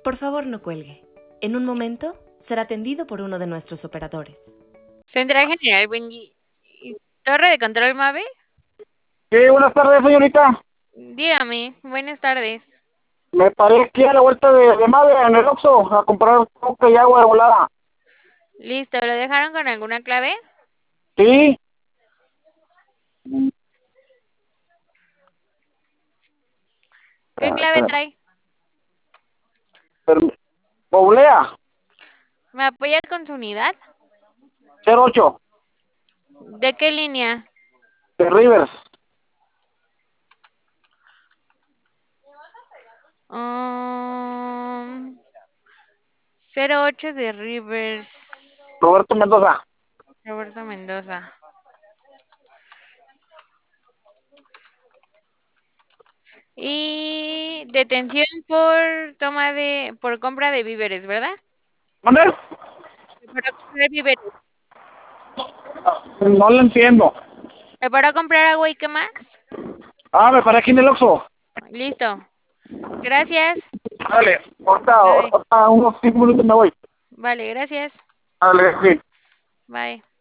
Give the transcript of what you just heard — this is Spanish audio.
Por favor, no cuelgue. En un momento será atendido por uno de nuestros operadores. Central General, Torre de Control Mave. Sí, buenas tardes, señorita. Dígame, buenas tardes. Me paré aquí a la vuelta de Mave, en el Oxxo, a comprar coca y agua de volada. Listo, ¿lo dejaron con alguna clave? Sí. ¿Qué clave trae? Pero, Poblea, ¿Me apoya con su unidad? 08, ¿De qué línea? de Rivers. Um, 08 de Rivers. Roberto Mendoza. Roberto Mendoza. Y detención por compra de víveres, ¿verdad? ¿Dónde? Para comprar víveres. No lo entiendo. ¿Para comprar agua y qué más? Me paré aquí en el Oxxo. Listo. Gracias. Dale, Bye. ahorita unos 5 minutos me voy. Vale, gracias. Dale, sí. Bye.